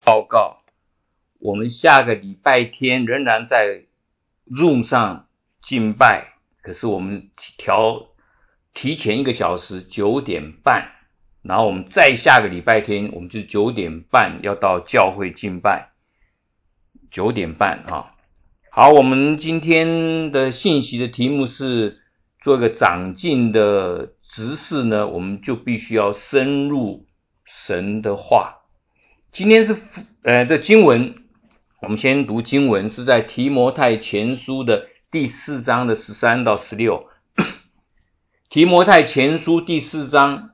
报告，我们下个礼拜天仍然在 Zoom 上敬拜，可是我们提前1个小时9点半，然后我们再下个礼拜天我们就9点半要到教会敬拜，9点半啊。好，我们今天的信息的题目是做一个长进的执事呢，我们就必须要深入神的话。今天是这经文，我们先读经文，是在提摩太前书的第4章的13到16。提摩太前书第4章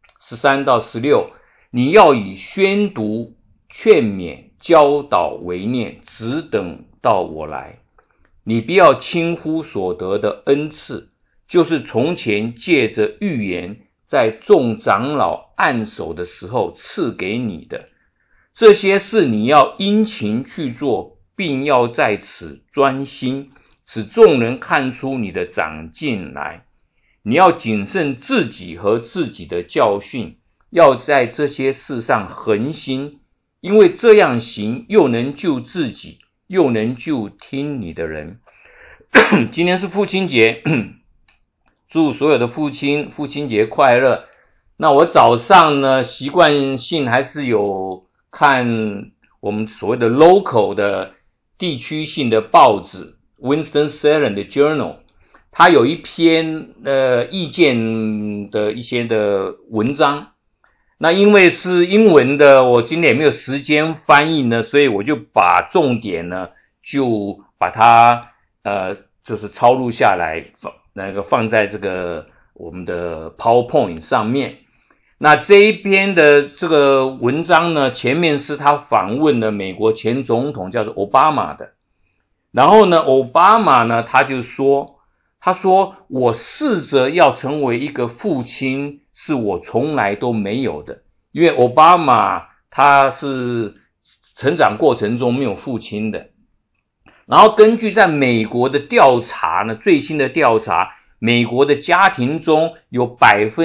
13到16，你要以宣读、劝勉、教导为念，只等到我来。你不要轻忽所得的恩赐，就是从前借着预言，在众长老按手的时候赐给你的。这些事你要殷勤去做，并要在此专心，使众人看出你的长进来。你要谨慎自己和自己的教训，要在这些事上恒心，因为这样行又能救自己，又能救听你的人。今天是父亲节，祝所有的父亲节快乐。那我早上呢，习惯性还是有看我们所谓的 local 的地区性的报纸 Winston-Salem 的 Journal， 它有一篇意见的一些的文章。那因为是英文的，我今天也没有时间翻译呢，所以我就把重点呢就把它就是抄录下来，放在这个我们的 PowerPoint 上面。那这一篇的这个文章呢，前面是他访问了美国前总统叫做奥巴马的。然后呢，奥巴马呢，他说我试着要成为一个父亲，是我从来都没有的。因为奥巴马他是成长过程中没有父亲的。然后根据在美国的调查呢，最新的调查，美国的家庭中有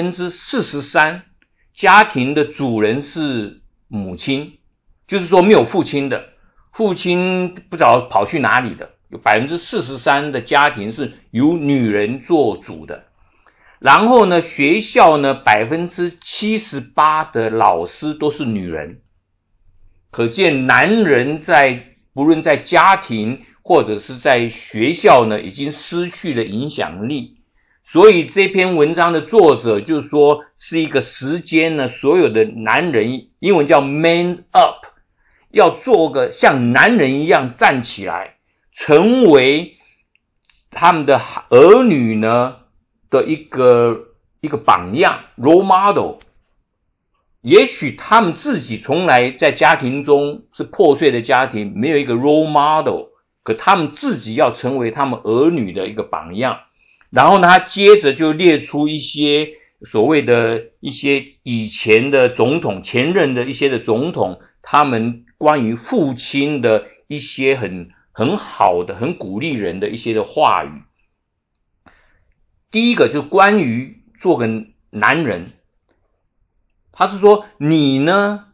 43% 家庭的主人是母亲，就是说没有父亲的，父亲不知道跑去哪里的，有 43% 的家庭是由女人做主的。然后呢，学校呢 78% 的老师都是女人，可见男人不论在家庭或者是在学校呢，已经失去了影响力。所以这篇文章的作者就说，是一个时间呢，所有的男人，英文叫 man up， 要做个像男人一样站起来，成为他们的儿女呢的一个榜样 role model。也许他们自己从来在家庭中是破碎的家庭，没有一个 role model， 可他们自己要成为他们儿女的一个榜样。然后呢，他接着就列出一些所谓的一些以前的总统，前任的一些的总统，他们关于父亲的一些很好的、很鼓励人的一些的话语。第一个就关于做个男人，他是说你呢，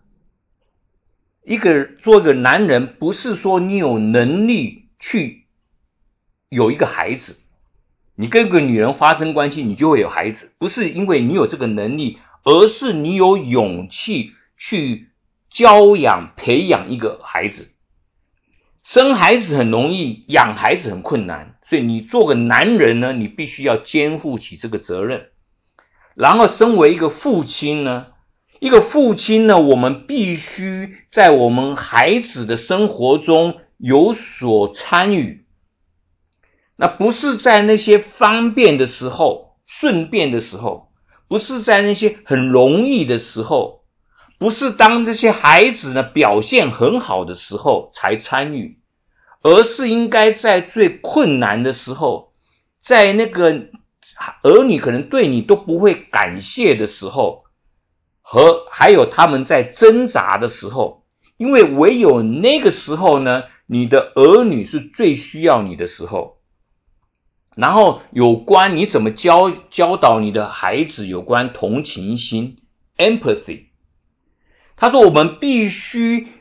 做一个男人，不是说你有能力去有一个孩子，你跟一个女人发生关系你就会有孩子，不是因为你有这个能力，而是你有勇气去教养培养一个孩子。生孩子很容易，养孩子很困难，所以你做个男人呢，你必须要肩负起这个责任。然后身为一个父亲呢，我们必须在我们孩子的生活中有所参与。那不是在那些方便的时候、顺便的时候，不是在那些很容易的时候，不是当这些孩子呢表现很好的时候才参与，而是应该在最困难的时候，在那个儿女可能对你都不会感谢的时候，和还有他们在挣扎的时候，因为唯有那个时候呢，你的儿女是最需要你的时候。然后有关你怎么教导你的孩子有关同情心 empathy， 他说我们必须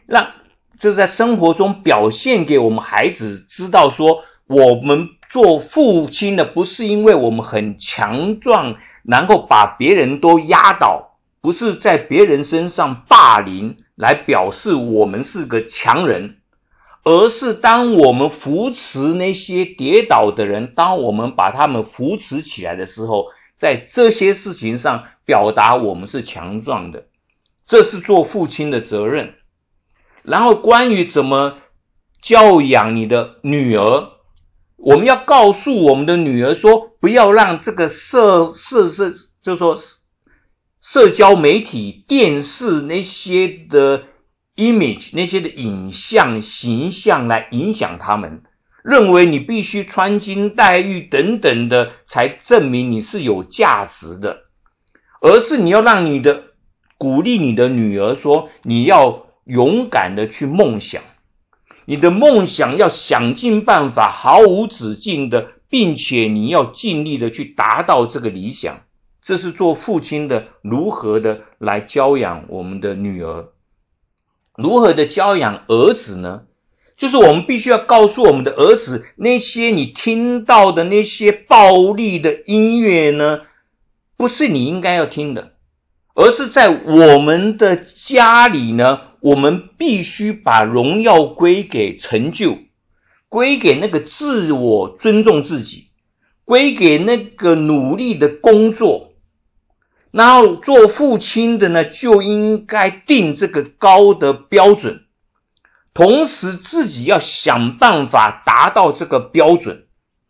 这在生活中表现给我们孩子知道说，我们做父亲的不是因为我们很强壮，然后把别人都压倒，不是在别人身上霸凌来表示我们是个强人，而是当我们扶持那些跌倒的人，当我们把他们扶持起来的时候，在这些事情上表达我们是强壮的，这是做父亲的责任。然后关于怎么教养你的女儿，我们要告诉我们的女儿说，不要让这个就是说社交媒体、电视那些的 image， 那些的影像、形象来影响他们，认为你必须穿金戴玉等等的才证明你是有价值的，而是你要让鼓励你的女儿说，你要勇敢的去梦想，你的梦想要想尽办法毫无止境的，并且你要尽力的去达到这个理想。这是做父亲的如何的来教养我们的女儿。如何的教养儿子呢？就是我们必须要告诉我们的儿子，那些你听到的那些暴力的音乐呢，不是你应该要听的，而是在我们的家里呢，我们必须把荣耀归给成就，归给那个自我尊重自己，归给那个努力的工作。然后做父亲的呢，就应该定这个高的标准，同时自己要想办法达到这个标准。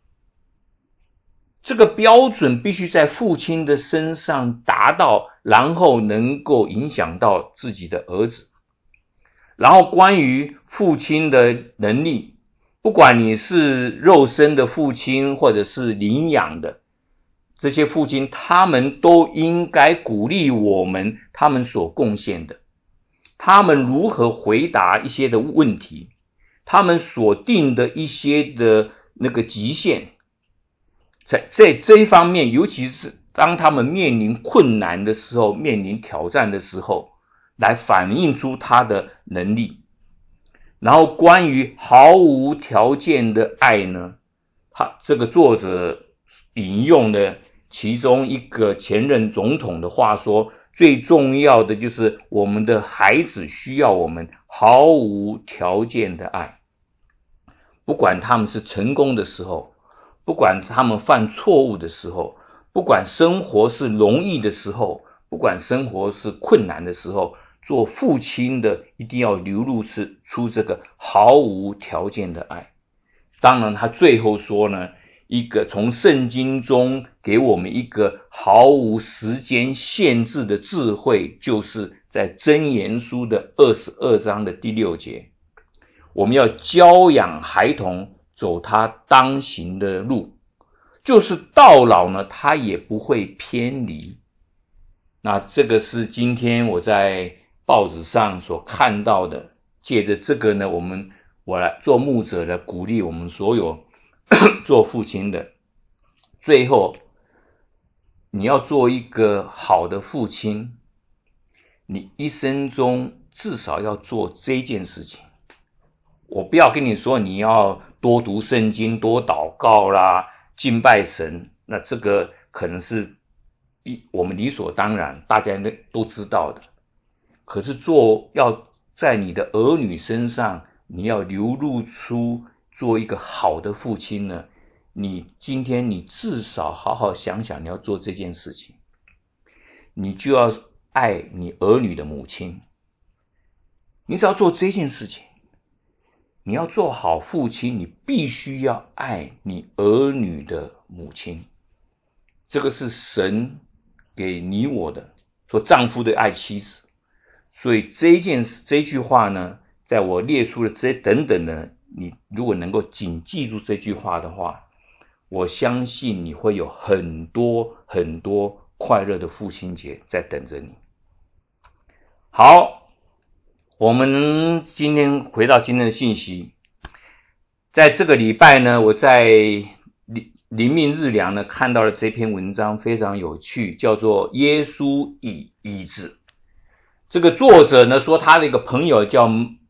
这个标准必须在父亲的身上达到，然后能够影响到自己的儿子。然后关于父亲的能力，不管你是肉身的父亲或者是领养的，这些父亲他们都应该鼓励我们他们所贡献的，他们如何回答一些的问题，他们所定的一些的那个极限，在这一方面，尤其是当他们面临困难的时候，面临挑战的时候，来反映出他的能力。然后关于毫无条件的爱呢，这个作者引用了其中一个前任总统的话说，最重要的就是我们的孩子需要我们毫无条件的爱，不管他们是成功的时候，不管他们犯错误的时候，不管生活是容易的时候，不管生活是困难的时候，做父亲的一定要流露出这个毫无条件的爱。当然他最后说呢，一个从圣经中给我们一个毫无时间限制的智慧，就是在箴言书的22章的第6节，我们要教养孩童走他当行的路，就是到老呢他也不会偏离。那这个是今天我在报纸上所看到的，借着这个呢，我来做牧者来鼓励我们所有做父亲的。最后，你要做一个好的父亲，你一生中至少要做这件事情。我不要跟你说你要多读圣经、多祷告啦、敬拜神，那这个可能是我们理所当然，大家都知道的。可是要在你的儿女身上，你要流露出做一个好的父亲呢，今天你至少好好想想你要做这件事情。你就要爱你儿女的母亲，你只要做这件事情。你要做好父亲，你必须要爱你儿女的母亲。这个是神给你我的，说丈夫的爱妻子。所以这句话呢，在我列出了这些等等的，你如果能够谨记住这句话的话，我相信你会有很多很多快乐的父亲节在等着你。好，我们今天回到今天的信息。在这个礼拜呢，我在灵命日粮呢看到了这篇文章，非常有趣，叫做耶稣椅子。这个作者呢说他的一个朋友叫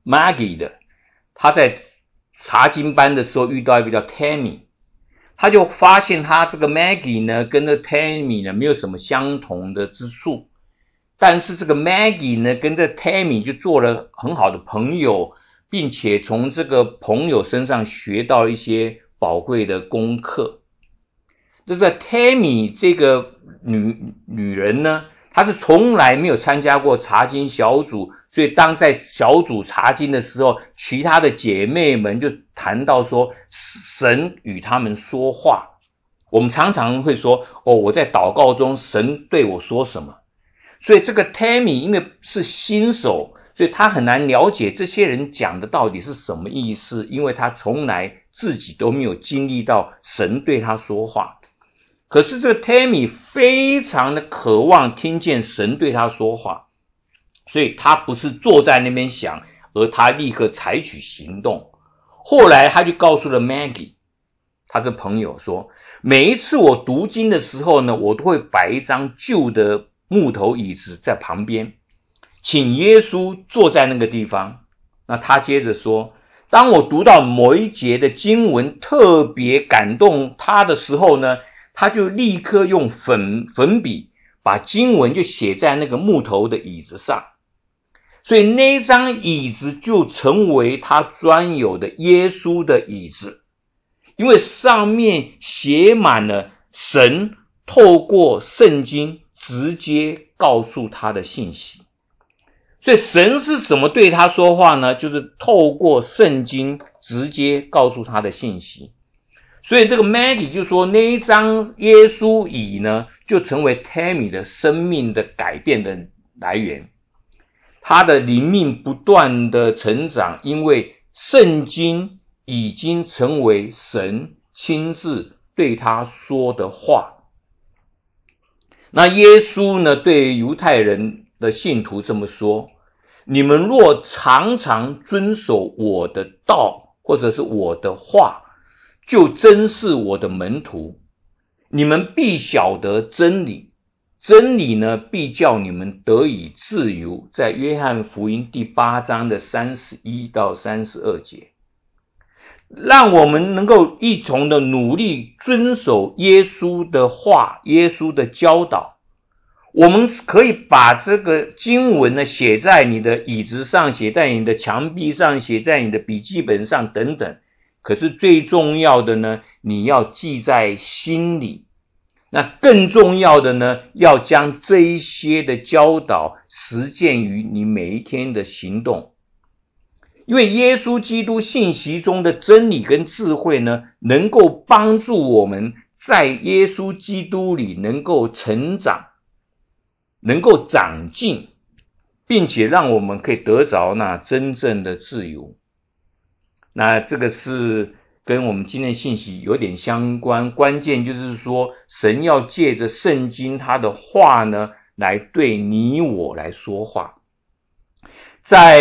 Maggie 的，他在查经班的时候遇到一个叫 Tammy， 他就发现他这个 Maggie 呢跟这 Tammy 呢没有什么相同的之处，但是这个 Maggie 呢跟这 Tammy 就做了很好的朋友，并且从这个朋友身上学到一些宝贵的功课。这个 Tammy 这个女人呢，她是从来没有参加过查经小组，所以当在小组查经的时候，其他的姐妹们就谈到说神与他们说话。我们常常会说我在祷告中神对我说什么，所以这个 Tammy 因为是新手，所以她很难了解这些人讲的到底是什么意思，因为她从来自己都没有经历到神对她说话。可是这个 Tammy 非常的渴望听见神对他说话，所以他不是坐在那边想，而他立刻采取行动。后来他就告诉了 Maggie， 他的朋友说，每一次我读经的时候呢，我都会摆一张旧的木头椅子在旁边，请耶稣坐在那个地方。那他接着说，当我读到某一节的经文特别感动他的时候呢，他就立刻用粉笔把经文就写在那个木头的椅子上，所以那张椅子就成为他专有的耶稣的椅子，因为上面写满了神透过圣经直接告诉他的信息。所以神是怎么对他说话呢？就是透过圣经直接告诉他的信息。所以这个 Maggie 就说，那一张耶稣椅呢，就成为 Tammy 的生命的改变的来源。他的灵命不断的成长，因为圣经已经成为神亲自对他说的话。那耶稣呢，对犹太人的信徒这么说，你们若常常遵守我的道，或者是我的话，就真是我的门徒，你们必晓得真理，真理呢必叫你们得以自由，在约翰福音第8章的31到32节。让我们能够一同的努力遵守耶稣的话，耶稣的教导。我们可以把这个经文呢写在你的椅子上，写在你的墙壁上，写在你的笔记本上等等。可是最重要的呢，你要记在心里。那更重要的呢，要将这一些的教导实践于你每一天的行动。因为耶稣基督信息中的真理跟智慧呢，能够帮助我们在耶稣基督里能够成长，能够长进，并且让我们可以得着那真正的自由。那这个是跟我们今天的信息有点相关，关键就是说神要借着圣经他的话呢，来对你我来说话。在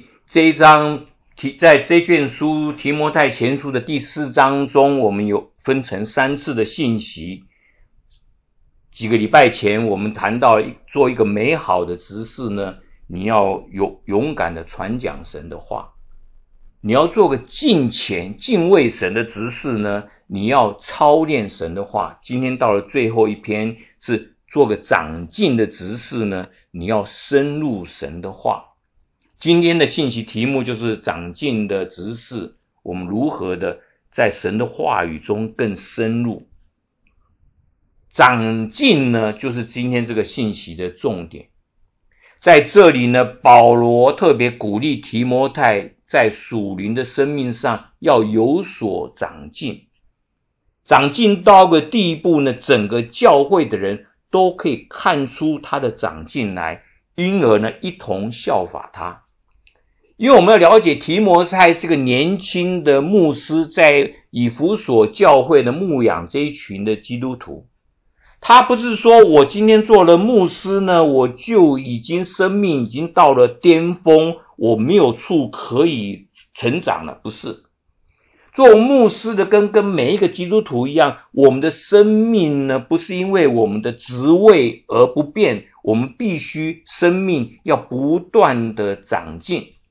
这卷书提摩太前书的第4章中，我们有分成3次的信息。几个礼拜前我们谈到做一个美好的执事呢，你要勇敢的传讲神的话。你要做个敬虔敬畏神的执事呢，你要操练神的话。今天到了最后一篇是做个长进的执事呢，你要深入神的话。今天的信息题目就是长进的执事，我们如何的在神的话语中更深入。长进呢，就是今天这个信息的重点。在这里呢，保罗特别鼓励提摩太在属灵的生命上要有所长进。长进到个地步呢，整个教会的人都可以看出他的长进来，因而呢一同效法他。因为我们要了解提摩太是个年轻的牧师，在以弗所教会的牧养这一群的基督徒。他不是说我今天做了牧师呢，我就生命已经到了巅峰，我没有处可以成长了，不是。做牧师的跟每一个基督徒一样，我们的生命呢，不是因为我们的职位而不变，我们必须生命要不断的长进。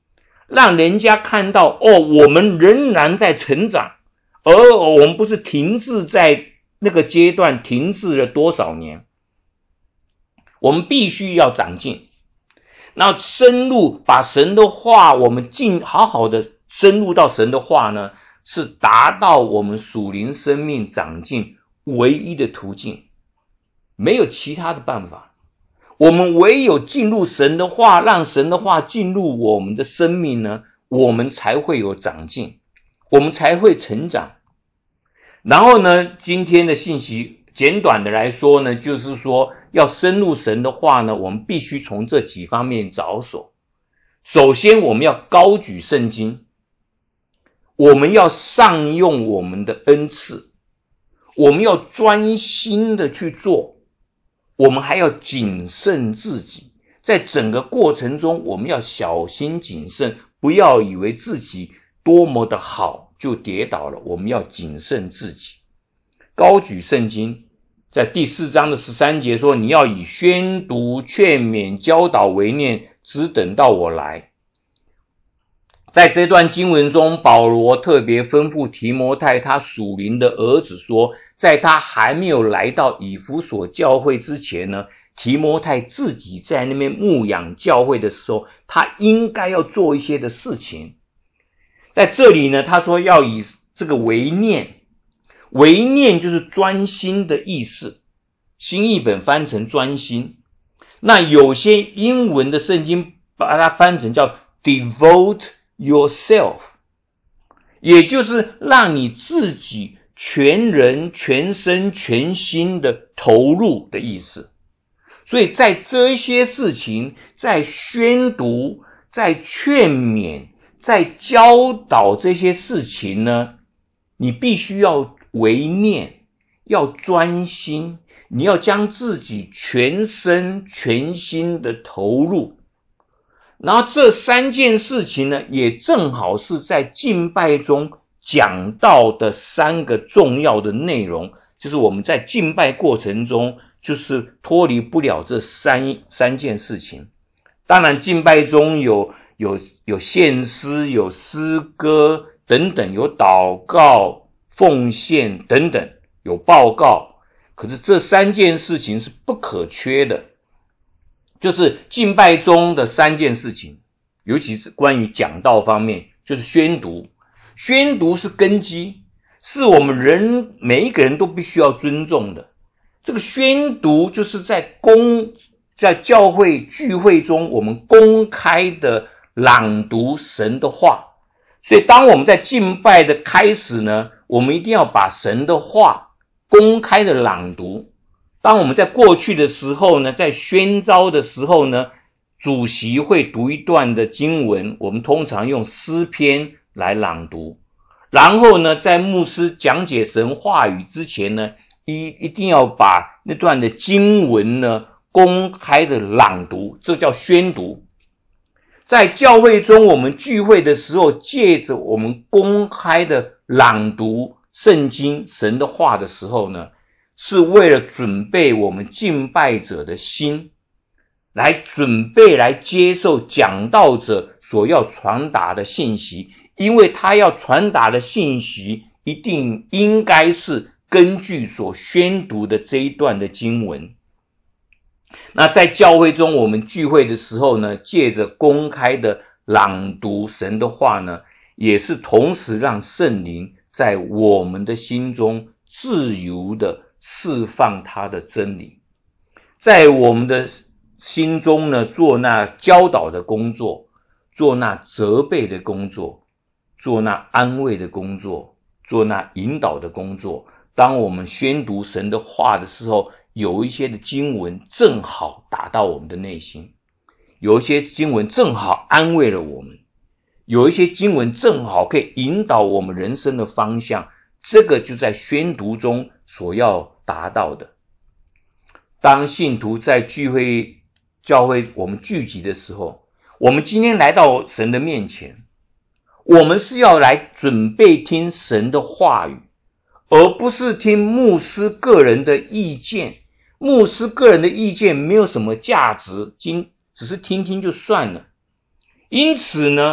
让人家看到我们仍然在成长，而我们不是停滞在那个阶段，停滞了多少年。我们必须要长进，那深入把神的话，我们好好的深入到神的话呢，是达到我们属灵生命长进唯一的途径，没有其他的办法。我们唯有进入神的话，让神的话进入我们的生命呢，我们才会有长进，我们才会成长。然后呢，今天的信息简短的来说呢，就是说要深入神的话呢，我们必须从这几方面着手。首先，我们要高举圣经，我们要善用我们的恩赐，我们要专心的去做，我们还要谨慎自己。在整个过程中，我们要小心谨慎，不要以为自己多么的好就跌倒了，我们要谨慎自己。高举圣经，在第4章的13节说，你要以宣读、劝勉、教导为念，只等到我来。在这段经文中，保罗特别吩咐提摩太他属灵的儿子说，在他还没有来到以弗所教会之前呢，提摩太自己在那边牧养教会的时候，他应该要做一些的事情。在这里呢，他说要以这个为念，为念就是专心的意思，新译本翻成专心，那有些英文的圣经把它翻成叫 devote yourself， 也就是让你自己全人、全身、全心的投入的意思。所以在这些事情，在宣读、在劝勉、在教导这些事情呢，你必须要为念，要专心，你要将自己全身全心的投入。然后这3件事情呢，也正好是在敬拜中讲到的3个重要的内容，就是我们在敬拜过程中就是脱离不了这三件事情。当然敬拜中有献诗，有诗歌等等，有祷告、奉献等等，有报告，可是这3件事情是不可缺的，就是敬拜中的3件事情，尤其是关于讲道方面，就是宣读。宣读是根基，是我们每一个人都必须要尊重的。这个宣读就是在教会聚会中，我们公开的朗读神的话。所以当我们在敬拜的开始呢，我们一定要把神的话公开的朗读。当我们在过去的时候呢，在宣召的时候呢，主席会读一段的经文，我们通常用诗篇来朗读。然后呢，在牧师讲解神话语之前呢，一定要把那段的经文呢公开的朗读，这叫宣读。在教会中我们聚会的时候，借着我们公开的朗读圣经神的话的时候呢，是为了准备我们敬拜者的心，来准备来接受讲道者所要传达的信息，因为他要传达的信息应该是根据所宣读的这一段的经文。那在教会中我们聚会的时候呢，借着公开的朗读神的话呢，也是同时让圣灵在我们的心中自由的释放他的真理，在我们的心中呢，做那教导的工作，做那责备的工作，做那安慰的工作，做那引导的工作。当我们宣读神的话的时候，有一些的经文正好打到我们的内心，有一些经文正好安慰了我们，有一些经文正好可以引导我们人生的方向，这个就在宣读中所要达到的。当信徒在教会我们聚集的时候，我们今天来到神的面前，我们是要来准备听神的话语，而不是听牧师个人的意见。牧师个人的意见没有什么价值，只是听听就算了。因此呢，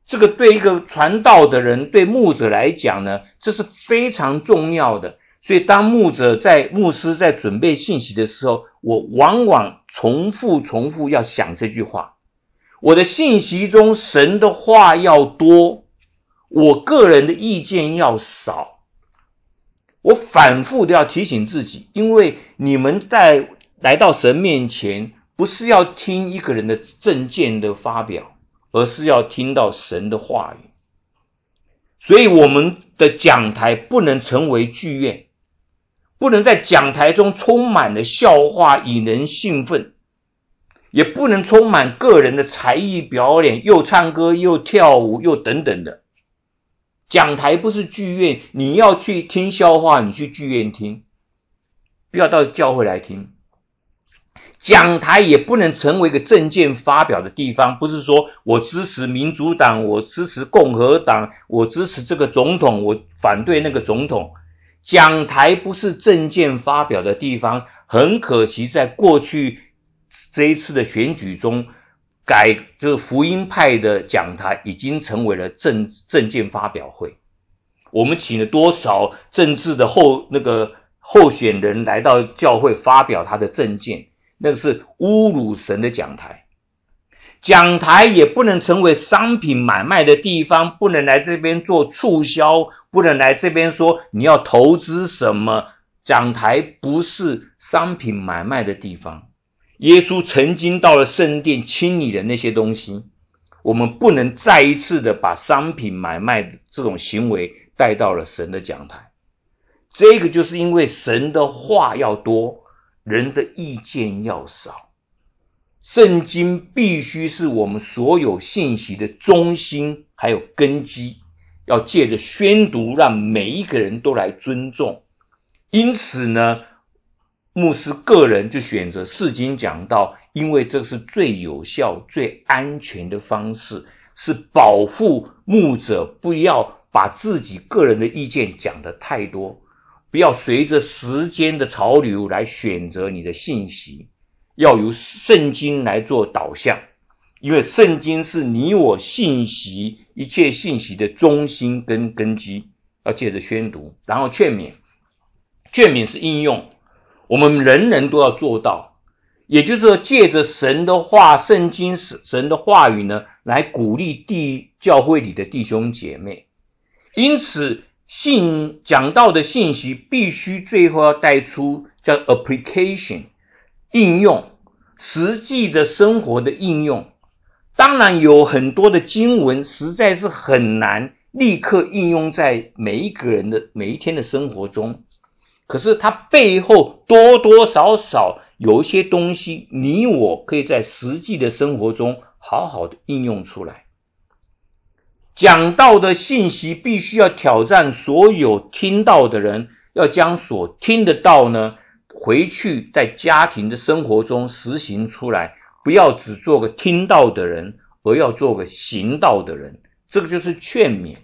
这个对一个传道的人，对牧者来讲呢，这是非常重要的。所以当牧师在准备信息的时候，我往往重复要想这句话。我的信息中神的话要多，我个人的意见要少。我反复的要提醒自己，因为你们来到神面前，不是要听一个人的政见的发表，而是要听到神的话语。所以我们的讲台不能成为剧院，不能在讲台中充满了笑话引人兴奋，也不能充满个人的才艺表演，又唱歌又跳舞又等等的。讲台不是剧院，你要去听笑话，你去剧院听，不要到教会来听。讲台也不能成为一个政见发表的地方，不是说我支持民主党，我支持共和党，我支持这个总统，我反对那个总统。讲台不是政见发表的地方，很可惜在过去这一次的选举中，这个福音派的讲台已经成为了政见发表会。我们请了多少政治的候选人来到教会发表他的政见，那个是侮辱神的讲台。讲台也不能成为商品买卖的地方，不能来这边做促销，不能来这边说你要投资什么。讲台不是商品买卖的地方。耶稣曾经到了圣殿清理的那些东西，我们不能再一次的把商品买卖的这种行为带到了神的讲台。这个就是因为神的话要多，人的意见要少。圣经必须是我们所有信息的中心还有根基，要借着宣读让每一个人都来尊重。因此呢，牧师个人就选择释经讲道，因为这是最有效最安全的方式，是保护牧者不要把自己个人的意见讲得太多，不要随着时间的潮流来选择你的信息，要由圣经来做导向，因为圣经是你我一切信息的中心跟根基。要借着宣读，然后劝勉是应用，我们人人都要做到，也就是说借着神的话，圣经神的话语呢，来鼓励教会里的弟兄姐妹。因此讲道的信息必须最后要带出叫 application 应用，实际的生活的应用。当然有很多的经文实在是很难立刻应用在每一个人的每一天的生活中，可是它背后多多少少有一些东西你我可以在实际的生活中好好的应用出来。讲道的信息必须要挑战所有听到的人，要将所听的道呢回去在家庭的生活中实行出来，不要只做个听道的人，而要做个行道的人。这个就是劝勉。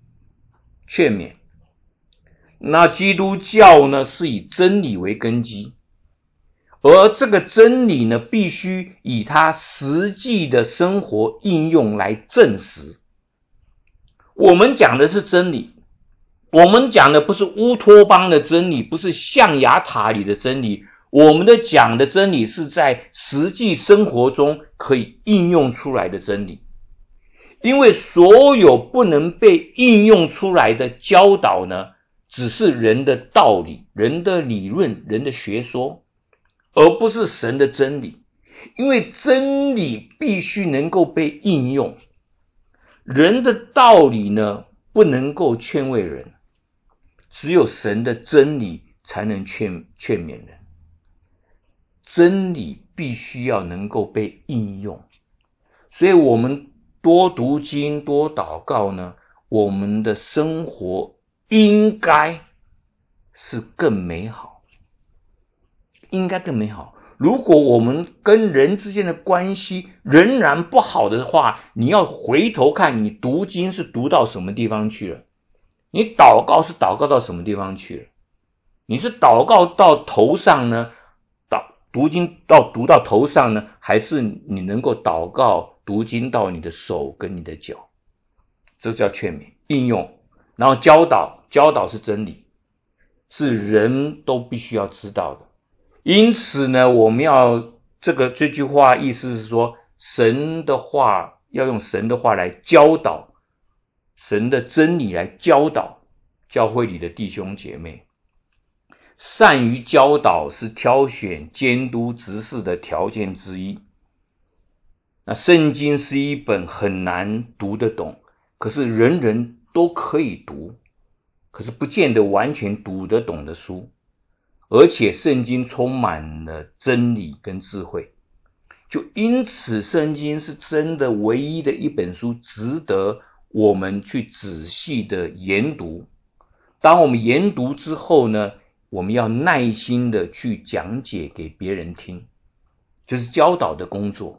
那基督教呢是以真理为根基，而这个真理呢必须以它实际的生活应用来证实。我们讲的是真理，我们讲的不是乌托邦的真理，不是象牙塔里的真理，我们讲的真理是在实际生活中可以应用出来的真理。因为所有不能被应用出来的教导呢，只是人的道理、人的理论、人的学说，而不是神的真理。因为真理必须能够被应用，人的道理呢不能够劝慰人，只有神的真理才能劝勉人。真理必须要能够被应用，所以我们多读经多祷告呢，我们的生活应该是更美好，应该更美好。如果我们跟人之间的关系仍然不好的话，你要回头看你读经是读到什么地方去了，你祷告是祷告到什么地方去了，你是祷告到头上呢，读经读到头上呢，还是你能够祷告读经到你的手跟你的脚？ 这叫劝勉。应用，然后教导是真理，是人都必须要知道的。因此呢，我们要这句话意思是说，神的话要用神的话来教导，神的真理来教导教会里的弟兄姐妹。善于教导是挑选监督执事的条件之一。那圣经是一本很难读得懂，可是人人都可以读，可是不见得完全读得懂的书。而且圣经充满了真理跟智慧，就因此圣经是真的唯一的一本书，值得我们去仔细的研读。当我们研读之后呢，我们要耐心的去讲解给别人听，就是教导的工作。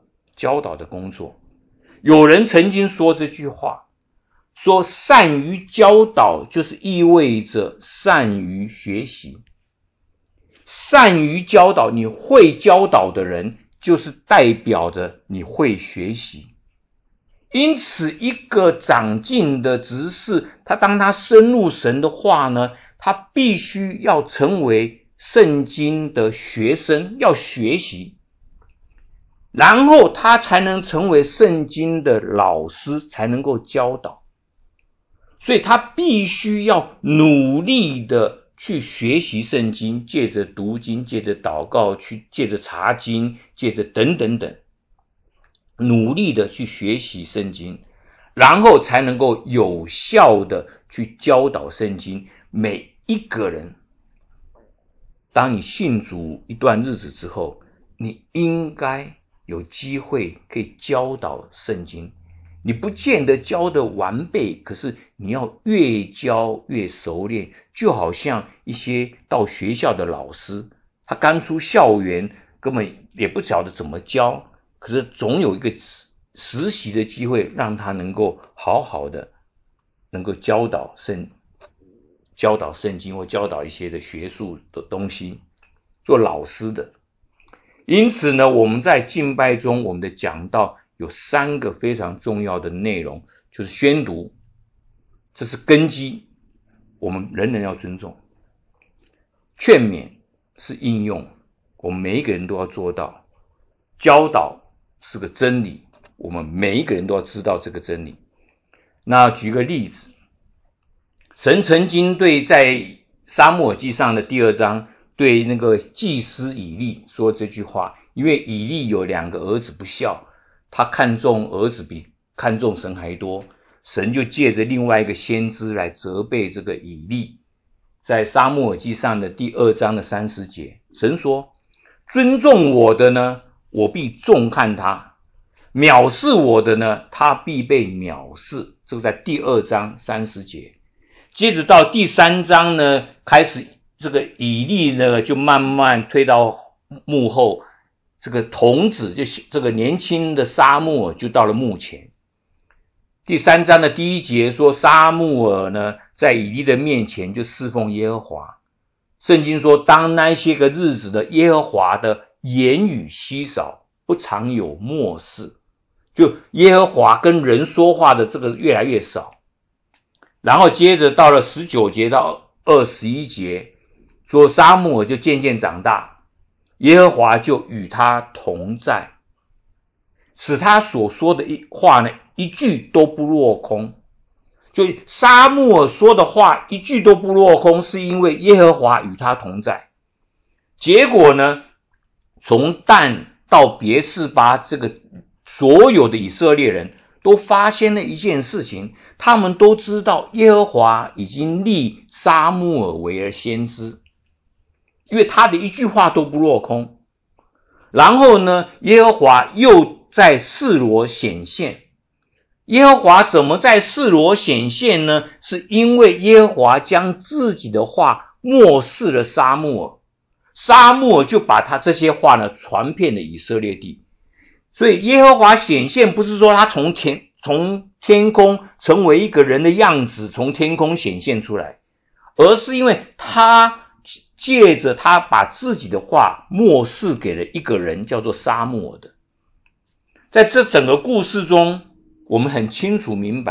有人曾经说这句话，说善于教导就是意味着善于学习。善于教导，你会教导的人，就是代表着你会学习。因此一个长进的执事，当他深入神的话呢，他必须要成为圣经的学生，要学习，然后他才能成为圣经的老师，才能够教导。所以他必须要努力的去学习圣经，借着读经，借着祷告，借着查经，借着等等等，努力的去学习圣经，然后才能够有效的去教导圣经。每一个人，当你信主一段日子之后，你应该有机会可以教导圣经。你不见得教得完备，可是你要越教越熟练，就好像一些到学校的老师，他刚出校园根本也不晓得怎么教，可是总有一个实习的机会，让他能够好好的能够教导圣经或教导一些的学术的东西，做老师的。因此呢，我们在敬拜中，我们的讲道有3个非常重要的内容，就是宣读，这是根基，我们人人要尊重；劝勉是应用，我们每一个人都要做到；教导是个真理，我们每一个人都要知道这个真理。那举个例子，神曾经在撒母耳记上的第2章对那个祭司以利说这句话，因为以利有2个儿子不孝，他看重儿子比看重神还多，神就借着另外一个先知来责备这个以利。在撒母耳记上的第2章的30节，神说，尊重我的呢，我必重看他，藐视我的呢，他必被藐视。这个在第2章30节。接着到第3章呢，开始这个以利呢就慢慢推到幕后，这个童子就这个年轻的撒母耳就到了幕前。第3章的第1节说，撒母耳呢在以利的面前就侍奉耶和华。圣经说，当那些个日子的耶和华的言语稀少，不常有默示，就耶和华跟人说话的这个越来越少。然后接着到了19节到21节，说撒母耳就渐渐长大，耶和华就与他同在，使他所说的话呢，一句都不落空。就撒母耳说的话一句都不落空，是因为耶和华与他同在。结果呢，从但到别是巴，这个所有的以色列人都发现了一件事情，他们都知道耶和华已经立撒母耳为先知，因为他的一句话都不落空。然后呢，耶和华又在示罗显现。耶和华怎么在示罗显现呢？是因为耶和华将自己的话默示了撒母耳，撒母耳就把他这些话呢传遍了以色列地。所以耶和华显现不是说他从天空成为一个人的样子，从天空显现出来，而是因为他借着他把自己的话默示给了一个人，叫做撒母耳的。在这整个故事中，我们很清楚明白，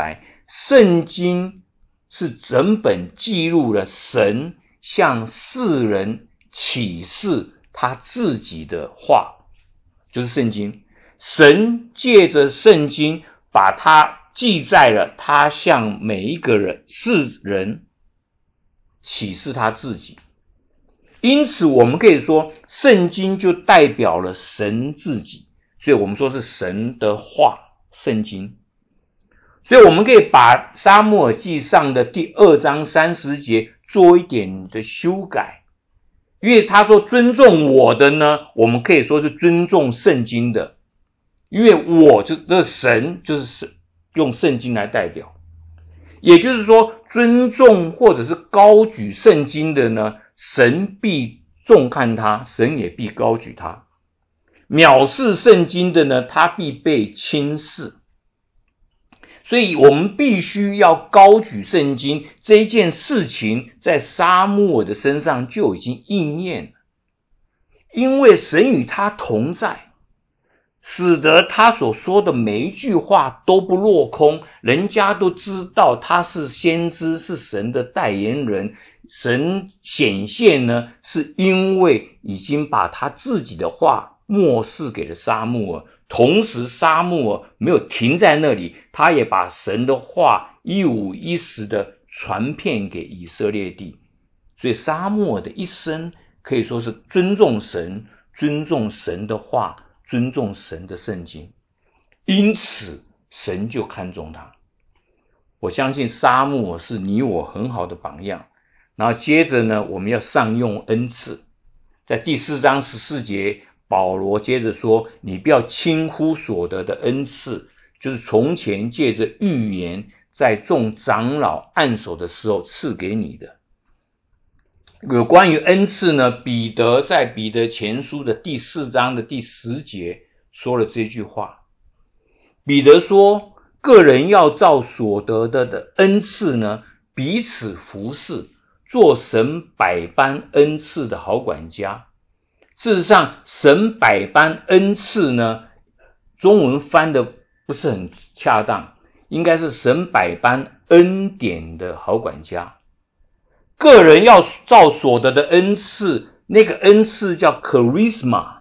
圣经是整本记录了神向世人启示他自己的话，就是圣经。神借着圣经把它记载了他向每一个世人启示他自己。因此我们可以说圣经就代表了神自己，所以我们说是神的话，圣经。所以我们可以把撒母耳记上的第2章30节做一点的修改，因为他说尊重我的呢，我们可以说是尊重圣经的，因为我这神就是用圣经来代表。也就是说尊重或者是高举圣经的呢，神必重看他，神也必高举他。藐视圣经的呢，他必被轻视。所以我们必须要高举圣经，这一件事情在撒母耳的身上就已经应验了。因为神与他同在，使得他所说的每一句话都不落空，人家都知道他是先知，是神的代言人。神显现呢，是因为已经把他自己的话默示给了撒母耳，同时撒母耳没有停在那里，他也把神的话一五一十的传遍给以色列地。所以撒母耳的一生可以说是尊重神，尊重神的话，尊重神的圣经，因此神就看重他。我相信撒母耳是你我很好的榜样。然后接着呢，我们要善用恩赐。在第4章14节，保罗接着说，你不要轻忽所得的恩赐，就是从前借着预言在众长老按手的时候赐给你的。有关于恩赐呢，彼得在彼得前书的第4章的第10节说了这句话。彼得说，个人要照所得的恩赐呢，彼此服侍，做神百般恩赐的好管家。事实上，神百般恩赐呢，中文翻的不是很恰当，应该是神百般恩典的好管家。个人要照所得的恩赐，那个恩赐叫 charisma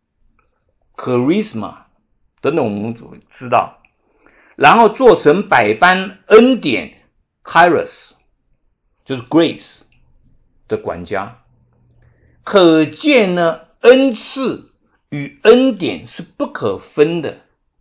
等等我们知道。然后做神百般恩典 kairos 就是 grace 的管家。可见呢，恩赐与恩典是不可分的。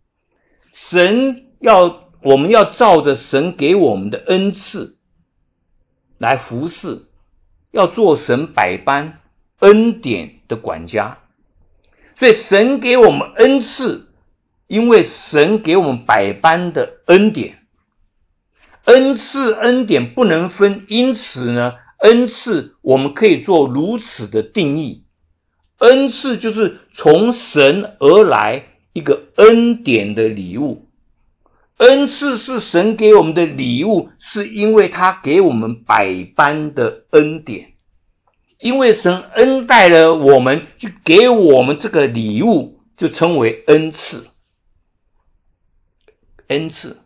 我们要照着神给我们的恩赐来服侍，要做神百般恩典的管家。所以神给我们恩赐，因为神给我们百般的恩典，恩赐恩典不能分，因此呢，恩赐我们可以做如此的定义，恩赐就是从神而来一个恩典的礼物。恩赐是神给我们的礼物，是因为他给我们百般的恩典。因为神恩待了我们，就给我们这个礼物，就称为恩赐。恩赐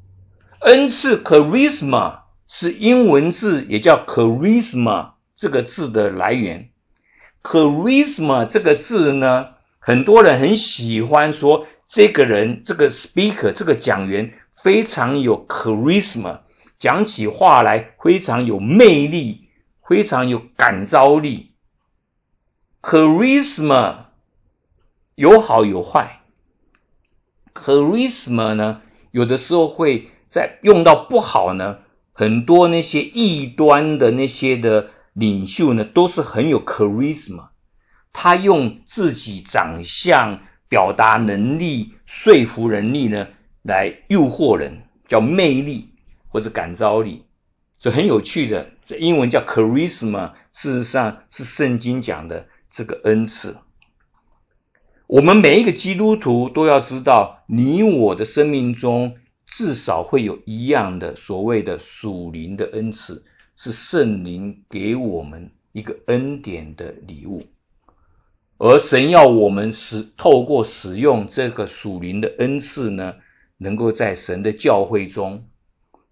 charisma 是英文字，也叫 charisma 这个字的来源。charisma 这个字呢，很多人很喜欢说这个人，这个 speaker 这个讲员非常有 charisma， 讲起话来非常有魅力，非常有感召力。charisma 有好有坏。charisma 呢，有的时候会在用到不好呢，很多那些异端的那些的领袖呢，都是很有 charisma， 他用自己长相、表达能力、说服能力呢，来诱惑人，叫魅力或者感召力。所以很有趣的，这英文叫 charisma， 事实上是圣经讲的这个恩赐。我们每一个基督徒都要知道，你我的生命中至少会有一样的所谓的属灵的恩赐，是圣灵给我们一个恩典的礼物。而神要我们透过使用这个属灵的恩赐呢，能够在神的教会中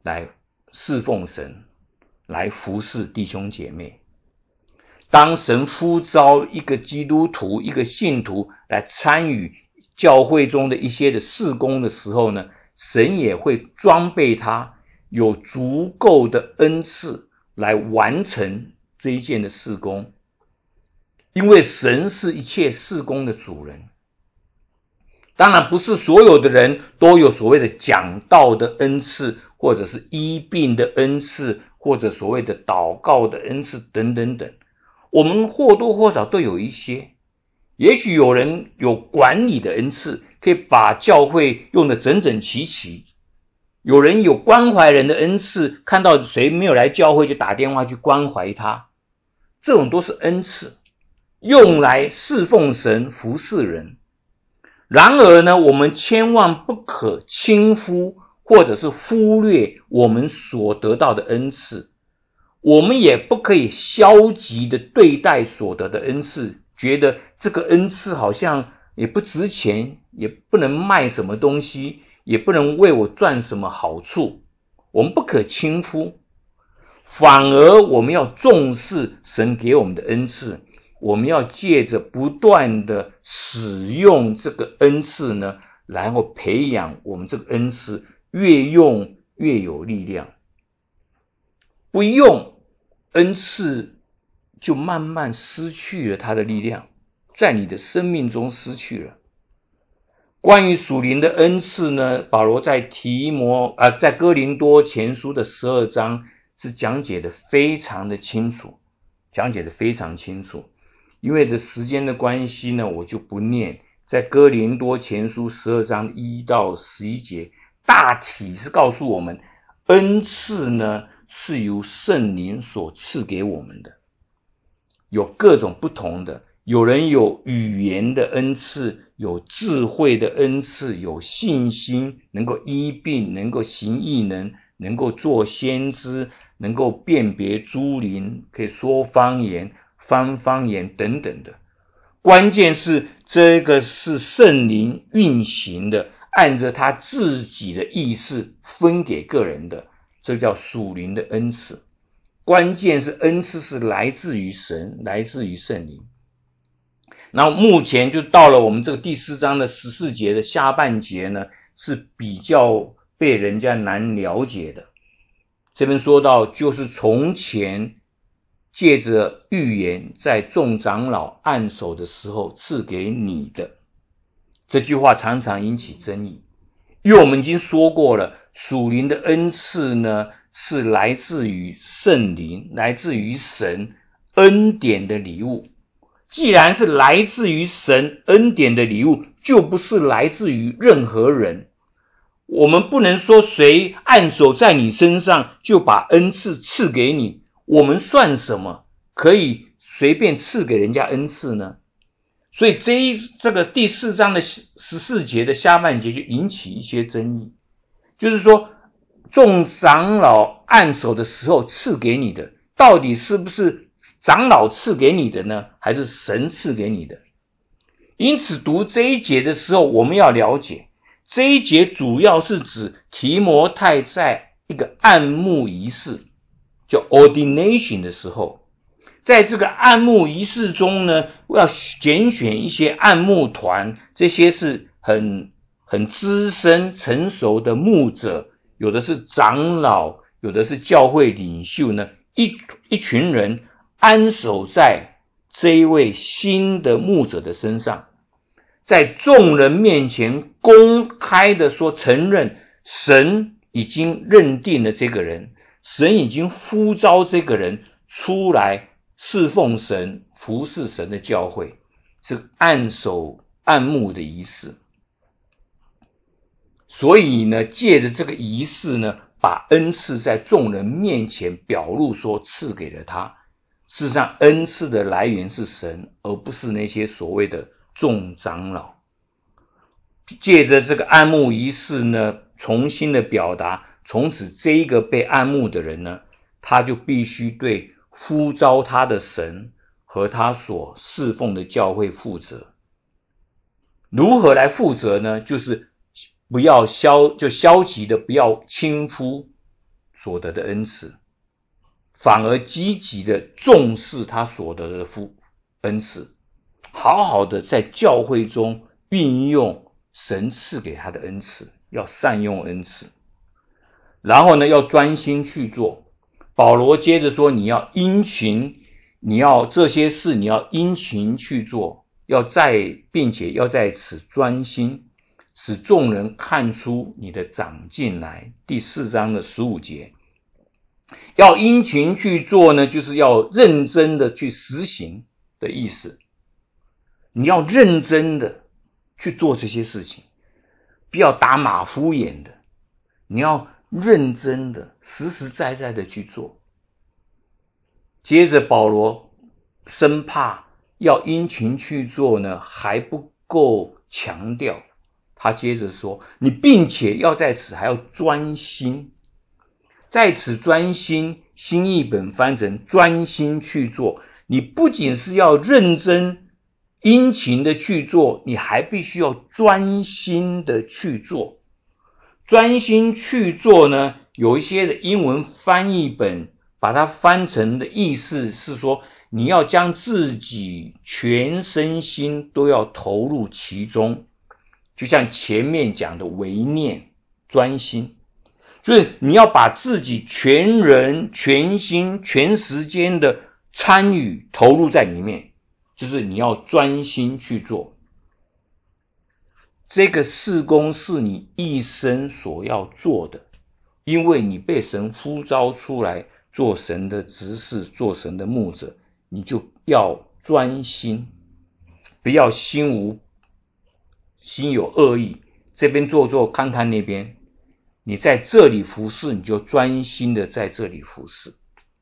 来侍奉神，来服侍弟兄姐妹。当神呼召一个基督徒，一个信徒来参与教会中的一些的事工的时候呢，神也会装备他有足够的恩赐来完成这一件的事工。因为神是一切事工的主人。当然不是所有的人都有所谓的讲道的恩赐，或者是医病的恩赐，或者所谓的祷告的恩赐等等等。我们或多或少都有一些。也许有人有管理的恩赐，可以把教会用得整整齐齐。有人有关怀人的恩赐，看到谁没有来教会就打电话去关怀他。这种都是恩赐，用来侍奉神，服侍人。然而呢，我们千万不可轻忽或者是忽略我们所得到的恩赐。我们也不可以消极的对待所得的恩赐，觉得这个恩赐好像也不值钱，也不能卖什么东西，也不能为我赚什么好处。我们不可轻忽，反而我们要重视神给我们的恩赐，我们要借着不断的使用这个恩赐呢，然后培养我们这个恩赐，越用越有力量。不用恩赐就慢慢失去了它的力量，在你的生命中失去了。关于属灵的恩赐呢，保罗在在哥林多前书的12章是讲解的非常的清楚，因为的时间的关系呢，我就不念。在哥林多前书12章1到11节，大体是告诉我们，恩赐呢是由圣灵所赐给我们的，有各种不同的，有人有语言的恩赐，有智慧的恩赐，有信心，能够医病，能够行异能，能够做先知，能够辨别诸灵，可以说方言，翻方言等等的。关键是这个是圣灵运行的，按着他自己的意思分给个人的，这叫属灵的恩赐。关键是恩赐是来自于神，来自于圣灵。然后目前就到了我们这个第4章的14节的下半节呢，是比较被人家难了解的。这边说到，就是从前借着预言在众长老按手的时候赐给你的。这句话常常引起争议，因为我们已经说过了，属灵的恩赐呢是来自于圣灵，来自于神恩典的礼物。既然是来自于神恩典的礼物，就不是来自于任何人。我们不能说谁按手在你身上就把恩赐赐给你，我们算什么可以随便赐给人家恩赐呢？所以这个第4章的14节的下半节就引起一些争议，就是说众长老按手的时候赐给你的，到底是不是长老赐给你的呢，还是神赐给你的？因此读这一节的时候，我们要了解这一节主要是指提摩太在一个按牧仪式叫 ordination 的时候，在这个按牧仪式中呢，要拣选一些按牧团，这些是很资深成熟的牧者，有的是长老，有的是教会领袖呢，一群人安守在这一位新的牧者的身上，在众人面前公开的说承认神已经认定了这个人，神已经呼召这个人出来侍奉神，服侍神的教会，是按手按牧的仪式。所以呢，借着这个仪式呢，把恩赐在众人面前表露说赐给了他。事实上，恩赐的来源是神，而不是那些所谓的众长老。借着这个按牧仪式呢，重新的表达，从此这一个被按牧的人呢，他就必须对呼召他的神和他所侍奉的教会负责。如何来负责呢？就是不要消极的，不要轻忽， 所得的恩赐，反而积极的重视他所得的恩赐，好好的在教会中运用神赐给他的恩赐，要善用恩赐。然后呢，要专心去做。保罗接着说，你要殷勤，你要这些事你要殷勤去做，并且要在此专心，使众人看出你的长进来。第4章的15节，要殷勤去做呢，就是要认真的去实行的意思。你要认真的去做这些事情，不要打马虎眼的，你要认真的实实在在的去做。接着保罗生怕要殷勤去做呢还不够强调，他接着说，你并且要在此还要专心，在此专心，新译本翻成专心去做。你不仅是要认真殷勤的去做，你还必须要专心的去做。专心去做呢，有一些的英文翻译本把它翻成的意思是说，你要将自己全身心都要投入其中，就像前面讲的唯念专心，就是你要把自己全人全心全时间的参与投入在里面，就是你要专心去做。这个事工是你一生所要做的，因为你被神呼召出来做神的执事，做神的牧者，你就要专心，不要心有恶意，这边做看看那边。你在这里服侍，你就专心的在这里服侍。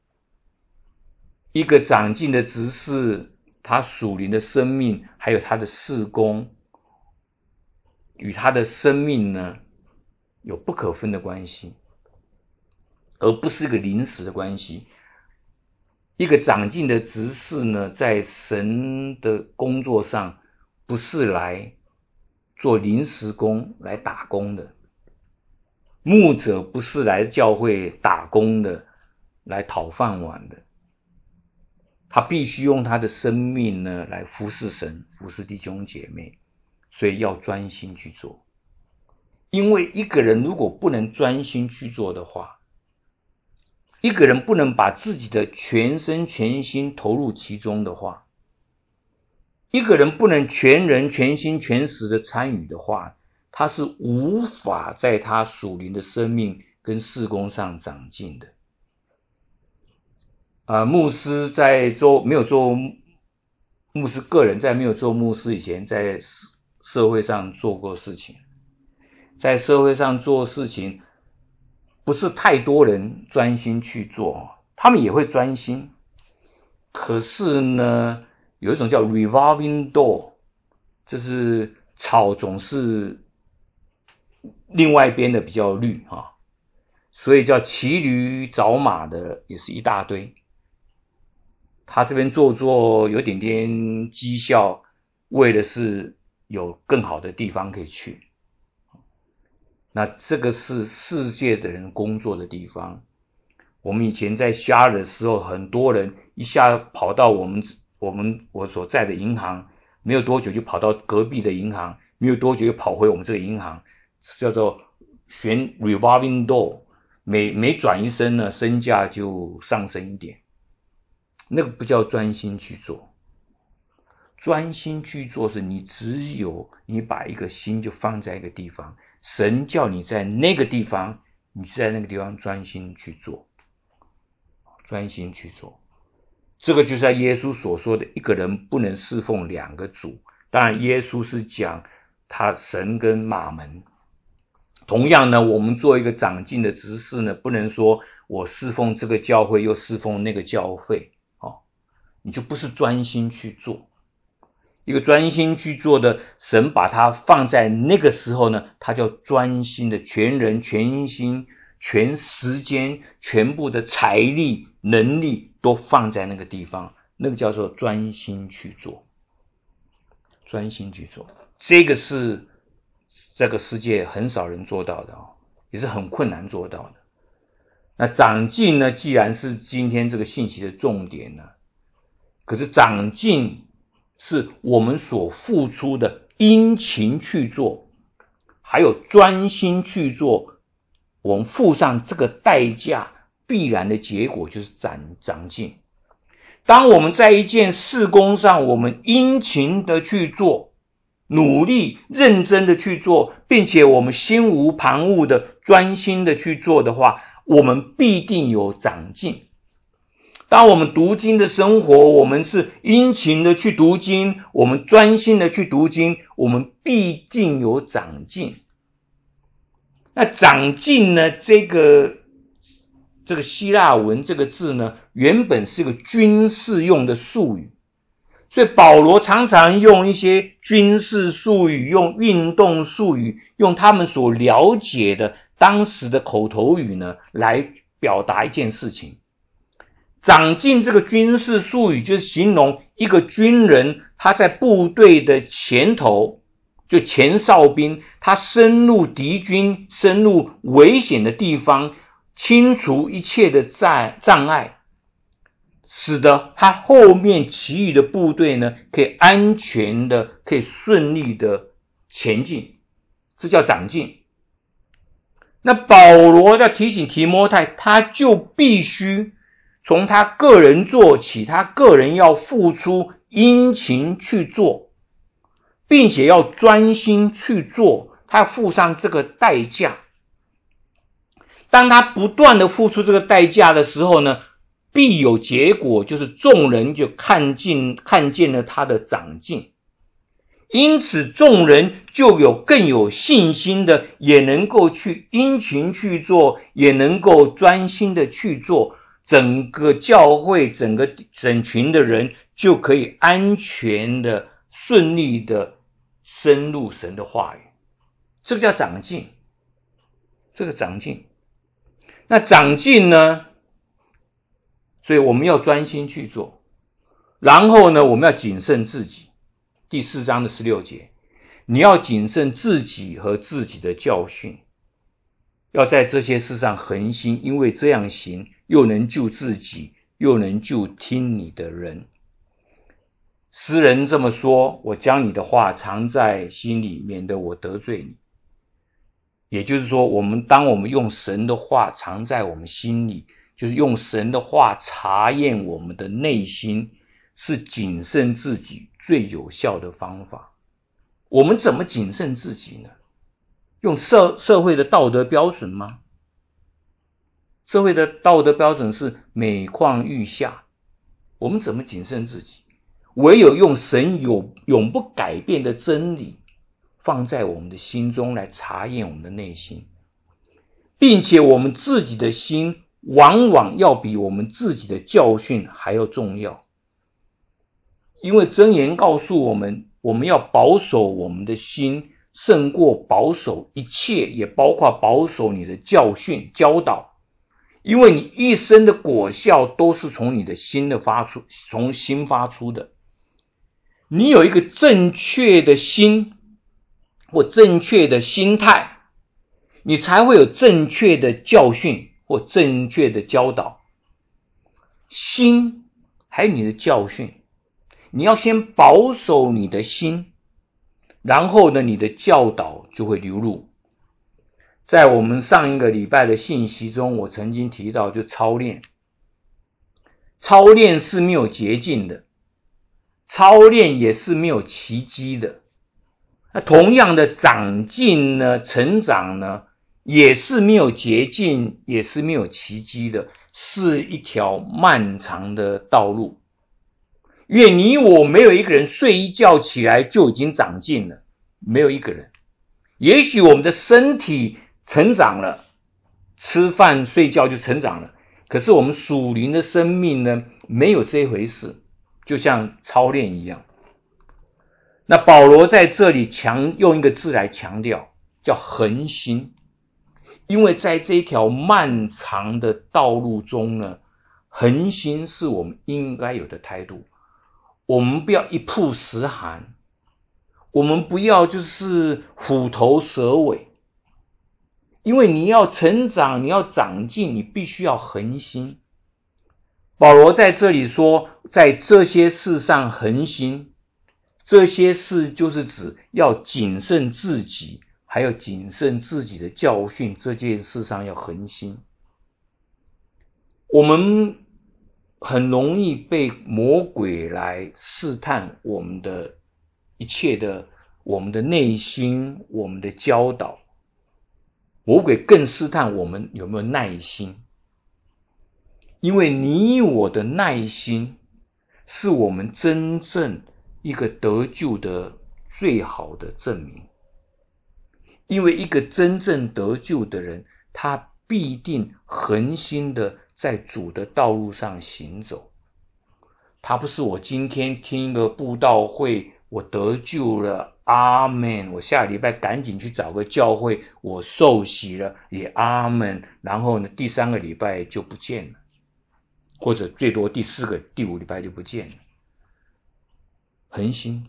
一个长进的执事，他属灵的生命还有他的事工与他的生命呢有不可分的关系，而不是一个临时的关系。一个长进的执事呢，在神的工作上不是来做临时工来打工的，牧者不是来教会打工的，来讨饭碗的，他必须用他的生命呢来服侍神，服侍弟兄姐妹，所以要专心去做。因为一个人如果不能专心去做的话，一个人不能把自己的全身全心投入其中的话，一个人不能全人全心全时的参与的话，他是无法在他属灵的生命跟事工上长进的。牧师牧师个人在没有做牧师以前，在社会上做过事情，在社会上做事情不是太多人专心去做，他们也会专心，可是呢有一种叫 revolving door， 就是草总是另外一边的比较绿所以叫骑驴找马的也是一大堆。他这边做有点点绩效，为的是有更好的地方可以去。那这个是世界的人工作的地方。我们以前在瞎的时候，很多人一下跑到我所在的银行，没有多久就跑到隔壁的银行，没有多久就跑回我们这个银行，叫做旋 revolving door， 每转一身呢，身价就上升一点。那个不叫专心去做，专心去做是你只有你把一个心就放在一个地方，神叫你在那个地方，你是在那个地方专心去做，专心去做。这个就是耶稣所说的，一个人不能侍奉两个主。当然耶稣是讲他神跟马门。同样呢，我们做一个长进的执事呢，不能说我侍奉这个教会又侍奉那个教会你就不是专心去做。一个专心去做的，神把它放在那个时候呢，他叫专心的，全人全心全时间全部的财力能力都放在那个地方，那个叫做专心去做。专心去做，这个是这个世界很少人做到的也是很困难做到的。 那长进呢，既然是今天这个信息的重点呢，可是长进是我们所付出的殷勤去做，还有专心去做，我们付上这个代价，必然的结果就是长进。当我们在一件事工上，我们殷勤的去做，努力认真的去做，并且我们心无旁骛的专心的去做的话，我们必定有长进。当我们读经的生活，我们是殷勤的去读经，我们专心的去读经，我们必定有长进。那长进呢，这个希腊文这个字呢，原本是个军事用的术语，所以保罗常常用一些军事术语，用运动术语，用他们所了解的当时的口头语呢，来表达一件事情。长进这个军事术语就是形容一个军人，他在部队的前头，就前哨兵，他深入敌军，深入危险的地方，清除一切的障碍，使得他后面其余的部队呢，可以安全的，可以顺利的前进，这叫长进。那保罗要提醒提摩太，他就必须从他个人做起，他个人要付出殷勤去做，并且要专心去做，他要付上这个代价。当他不断的付出这个代价的时候呢，必有结果，就是众人就看见了他的长进。因此众人就更有信心的，也能够去殷勤去做，也能够专心的去做，整个教会整群的人就可以安全的顺利的深入神的话语。这个叫长进，这个长进。那长进呢，所以我们要专心去做，然后呢，我们要谨慎自己。第4章的16节，你要谨慎自己和自己的教训，要在这些事上恒心，因为这样行，又能救自己，又能救听你的人。诗人这么说，我将你的话藏在心里，免得我得罪你。也就是说，当我们用神的话藏在我们心里，就是用神的话查验我们的内心，是谨慎自己最有效的方法。我们怎么谨慎自己呢？用社会的道德标准吗？社会的道德标准是每况愈下。我们怎么谨慎自己？唯有用神永不改变的真理放在我们的心中来查验我们的内心，并且我们自己的心往往要比我们自己的教训还要重要。因为箴言告诉我们，我们要保守我们的心，胜过保守一切，也包括保守你的教训教导。因为你一生的果效都是从你的心从心发出的。你有一个正确的心或正确的心态，你才会有正确的教训或正确的教导。心还有你的教训，你要先保守你的心，然后呢，你的教导就会流露。在我们上一个礼拜的信息中，我曾经提到，就操练是没有捷径的，操练也是没有奇迹的。那同样的长进呢，成长呢，也是没有捷径，也是没有奇迹的，是一条漫长的道路。因为你我没有一个人睡一觉起来就已经长进了，没有一个人。也许我们的身体成长了，吃饭睡觉就成长了，可是我们属灵的生命呢，没有这回事，就像操练一样。那保罗在这里用一个字来强调，叫恒心。因为在这条漫长的道路中呢，恒心是我们应该有的态度。我们不要一曝十寒，我们不要就是虎头蛇尾， 因为你要成长，你要长进，你必须要恒心。保罗在这里说，在这些事上恒心，这些事就是指要谨慎自己，还有谨慎自己的教训，这件事上要恒心。我们很容易被魔鬼来试探我们的一切的，我们的内心，我们的教导。魔鬼更试探我们有没有耐心，因为你我的耐心是我们真正一个得救的最好的证明。因为一个真正得救的人，他必定恒心的在主的道路上行走。他不是我今天听一个布道会，我得救了，阿们，我下礼拜赶紧去找个教会，我受洗了，也阿们，然后呢，第3个礼拜就不见了，或者最多第4个、第5礼拜就不见了。恒心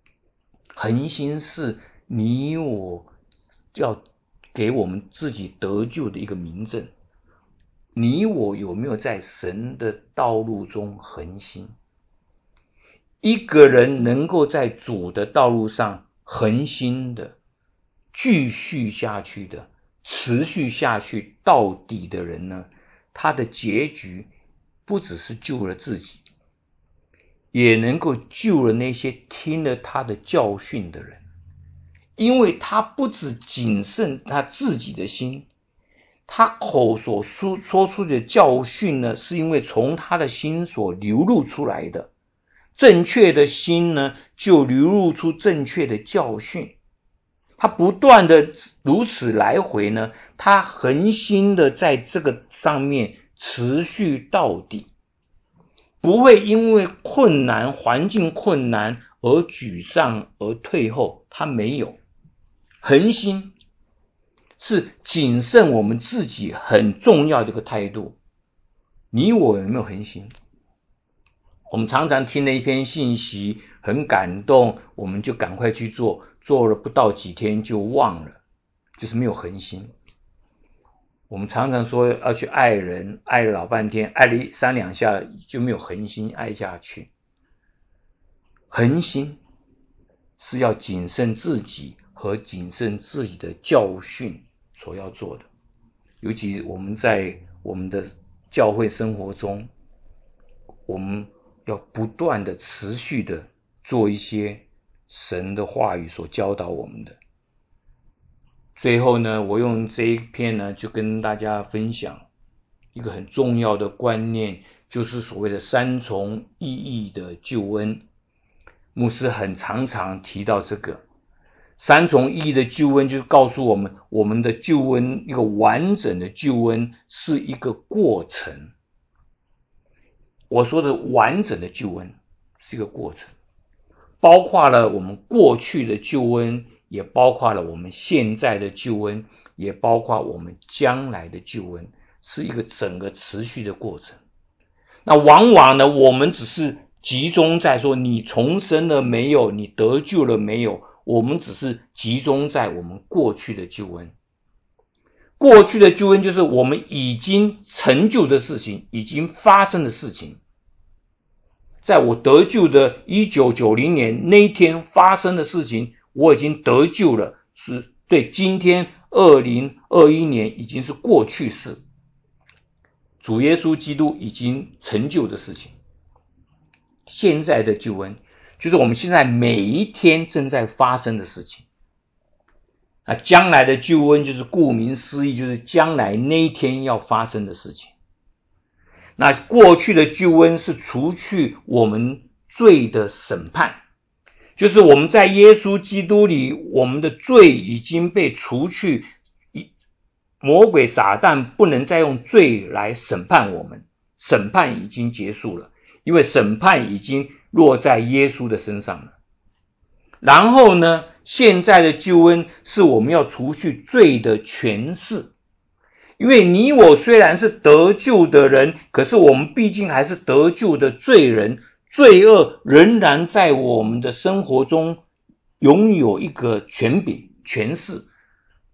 是你我要给我们自己得救的一个明证。你我有没有在神的道路中恒心？一个人能够在主的道路上恒心的继续下去的持续下去到底的人呢，他的结局不只是救了自己，也能够救了那些听了他的教训的人。因为他不只谨慎他自己的心，他口所说出的教训呢，是因为从他的心所流露出来的。正确的心呢，就流露出正确的教训。他不断的如此来回呢，他恒心的在这个上面持续到底，不会因为困难、环境困难而沮丧而退后，他没有。恒心是谨慎我们自己很重要的一个态度。你我有没有恒心？我们常常听了一篇信息很感动，我们就赶快去做，做了不到几天就忘了，就是没有恒心。我们常常说要去爱人，爱了老半天，爱了3、2下就没有恒心爱下去。恒心是要谨慎自己和谨慎自己的教训所要做的。尤其我们在我们的教会生活中，我们要不断的持续的做一些神的话语所教导我们的。最后呢，我用这一篇呢，就跟大家分享一个很重要的观念，就是所谓的3重意义的救恩。牧师很常提到这个3重意义的救恩，就是告诉我们，我们的救恩，一个完整的救恩是一个过程。我说的完整的救恩是一个过程，包括了我们过去的救恩，也包括了我们现在的救恩，也包括我们将来的救恩，是一个整个持续的过程。那往往呢，我们只是集中在说你重生了没有，你得救了没有，我们只是集中在我们过去的救恩。过去的救恩就是我们已经成就的事情，已经发生的事情。在我得救的1990年那一天发生的事情，我已经得救了，是对今天2021年已经是过去式。主耶稣基督已经成就的事情。现在的救恩就是我们现在每一天正在发生的事情。将来的救恩就是顾名思义，就是将来那一天要发生的事情。那过去的救恩是除去我们罪的审判，就是我们在耶稣基督里，我们的罪已经被除去，魔鬼撒旦不能再用罪来审判我们，审判已经结束了，因为审判已经落在耶稣的身上了。然后呢，现在的救恩是我们要除去罪的权势。因为你我虽然是得救的人，可是我们毕竟还是得救的罪人，罪恶仍然在我们的生活中拥有一个权柄、权势。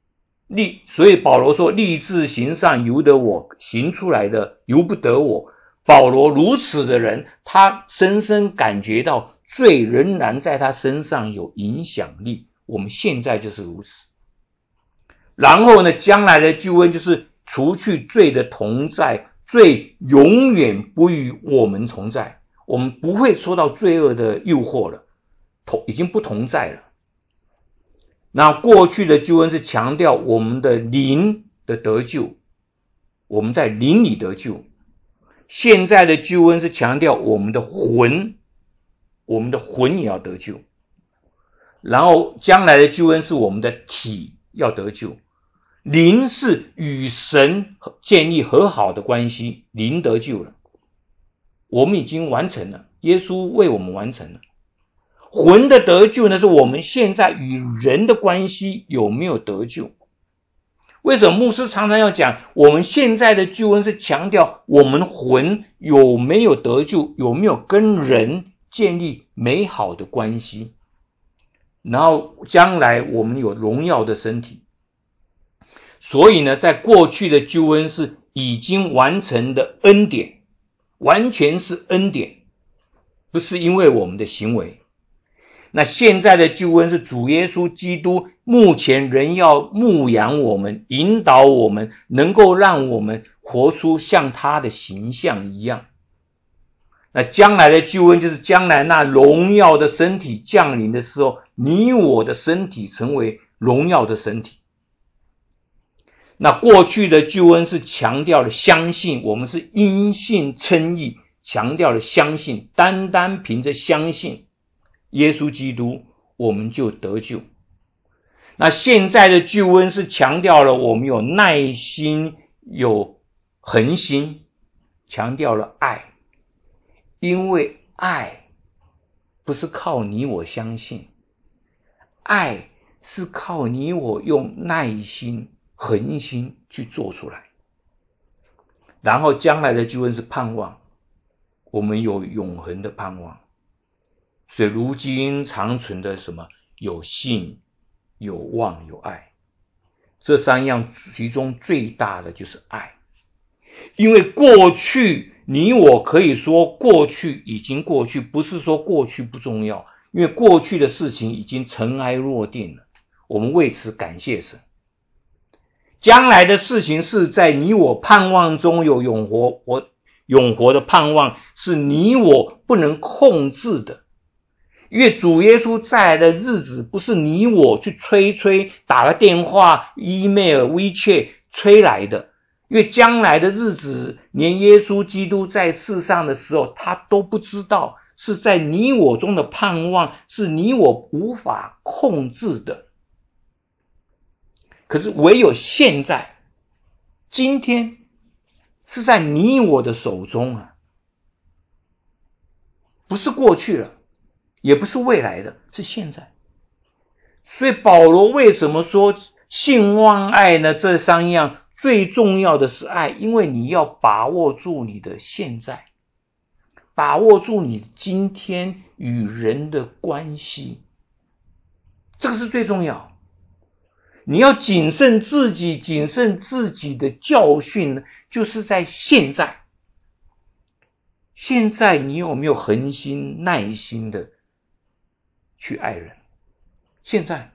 所以保罗说，立志行善由得我，行出来的由不得我。保罗如此的人，他深深感觉到罪仍然在他身上有影响力。我们现在就是如此。然后呢，将来的救恩就是除去罪的同在，罪永远不与我们同在，我们不会受到罪恶的诱惑了，已经不同在了。那过去的救恩是强调我们的灵的得救，我们在灵里得救。现在的救恩是强调我们的魂也要得救。然后将来的救恩是我们的体要得救。灵是与神建立和好的关系，灵得救了，我们已经完成了，耶稣为我们完成了。魂的得救呢，是我们现在与人的关系有没有得救。为什么牧师常常要讲我们现在的救恩是强调我们魂有没有得救，有没有跟人建立美好的关系，然后将来我们有荣耀的身体。所以呢，在过去的救恩是已经完成的恩典，完全是恩典，不是因为我们的行为。那现在的救恩是主耶稣基督目前仍要牧养我们，引导我们，能够让我们活出像他的形象一样。那将来的救恩就是将来那荣耀的身体降临的时候，你我的身体成为荣耀的身体。那过去的救恩是强调了相信，我们是因信称义，强调了相信，单单凭着相信耶稣基督，我们就得救。那现在的救恩是强调了我们有耐心，有恒心，强调了爱。因为爱不是靠你我相信，爱是靠你我用耐心、恒心去做出来。然后将来的救恩是盼望，我们有永恒的盼望。所以如今长存的什么？有信、有望、有爱。这三样其中最大的就是爱。因为过去你我可以说过去已经过去，不是说过去不重要，因为过去的事情已经尘埃落定了，我们为此感谢神。将来的事情是在你我盼望中有永活的盼望，是你我不能控制的。因为主耶稣再来的日子不是你我去催打个电话 email WeChat 催来的，因为将来的日子连耶稣基督在世上的时候他都不知道，是在你我中的盼望，是你我无法控制的。可是唯有现在今天是在你我的手中啊，不是过去了，也不是未来的，是现在。所以保罗为什么说信望爱呢？这三样最重要的是爱，因为你要把握住你的现在，把握住你今天与人的关系，这个是最重要。你要谨慎自己，谨慎自己的教训呢，就是在现在。现在你有没有恒心耐心的去爱人？现在